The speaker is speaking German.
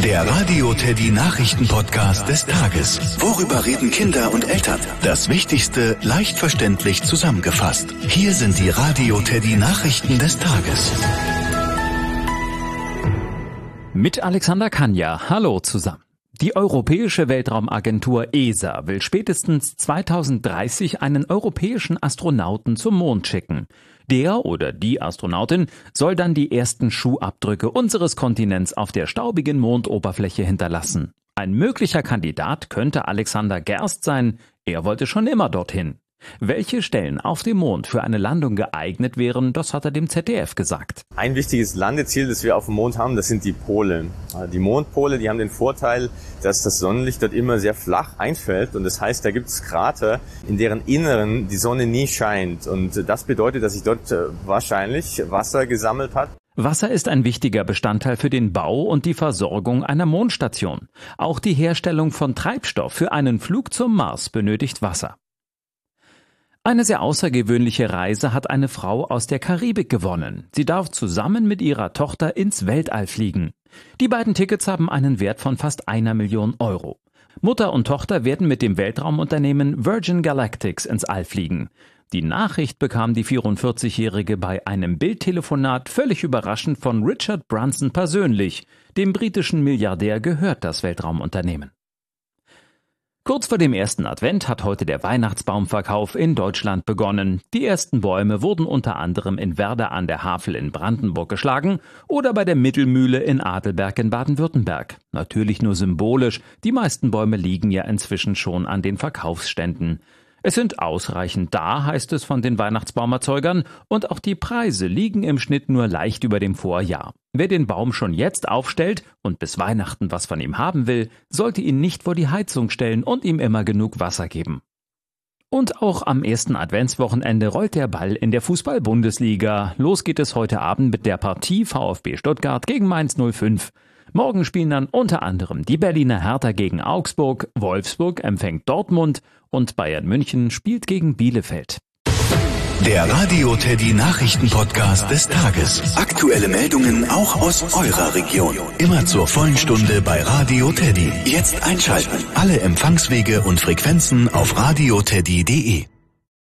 Der Radio Teddy Nachrichten-Podcast des Tages. Worüber reden Kinder und Eltern? Das Wichtigste leicht verständlich zusammengefasst. Hier sind die Radio Teddy Nachrichten des Tages. Mit Alexander Kanja. Hallo zusammen. Die Europäische Weltraumagentur ESA will spätestens 2030 einen europäischen Astronauten zum Mond schicken. Der oder die Astronautin soll dann die ersten Schuhabdrücke unseres Kontinents auf der staubigen Mondoberfläche hinterlassen. Ein möglicher Kandidat könnte Alexander Gerst sein. Er wollte schon immer dorthin. Welche Stellen auf dem Mond für eine Landung geeignet wären, das hat er dem ZDF gesagt. Ein wichtiges Landeziel, das wir auf dem Mond haben, das sind die Pole. Die Mondpole, die haben den Vorteil, dass das Sonnenlicht dort immer sehr flach einfällt. Und das heißt, da gibt es Krater, in deren Inneren die Sonne nie scheint. Und das bedeutet, dass sich dort wahrscheinlich Wasser gesammelt hat. Wasser ist ein wichtiger Bestandteil für den Bau und die Versorgung einer Mondstation. Auch die Herstellung von Treibstoff für einen Flug zum Mars benötigt Wasser. Eine sehr außergewöhnliche Reise hat eine Frau aus der Karibik gewonnen. Sie darf zusammen mit ihrer Tochter ins Weltall fliegen. Die beiden Tickets haben einen Wert von fast 1 Million Euro. Mutter und Tochter werden mit dem Weltraumunternehmen Virgin Galactic ins All fliegen. Die Nachricht bekam die 44-Jährige bei einem Bildtelefonat völlig überraschend von Richard Branson persönlich. Dem britischen Milliardär gehört das Weltraumunternehmen. Kurz vor dem ersten Advent hat heute der Weihnachtsbaumverkauf in Deutschland begonnen. Die ersten Bäume wurden unter anderem in Werder an der Havel in Brandenburg geschlagen oder bei der Mittelmühle in Adelberg in Baden-Württemberg. Natürlich nur symbolisch, die meisten Bäume liegen ja inzwischen schon an den Verkaufsständen. Es sind ausreichend da, heißt es von den Weihnachtsbaumerzeugern, und auch die Preise liegen im Schnitt nur leicht über dem Vorjahr. Wer den Baum schon jetzt aufstellt und bis Weihnachten was von ihm haben will, sollte ihn nicht vor die Heizung stellen und ihm immer genug Wasser geben. Und auch am ersten Adventswochenende rollt der Ball in der Fußball-Bundesliga. Los geht es heute Abend mit der Partie VfB Stuttgart gegen Mainz 05. Morgen spielen dann unter anderem die Berliner Hertha gegen Augsburg, Wolfsburg empfängt Dortmund und Bayern München spielt gegen Bielefeld. Der Radio Teddy Nachrichten-Podcast des Tages. Aktuelle Meldungen auch aus eurer Region. Immer zur vollen Stunde bei Radio Teddy. Jetzt einschalten. Alle Empfangswege und Frequenzen auf radioteddy.de.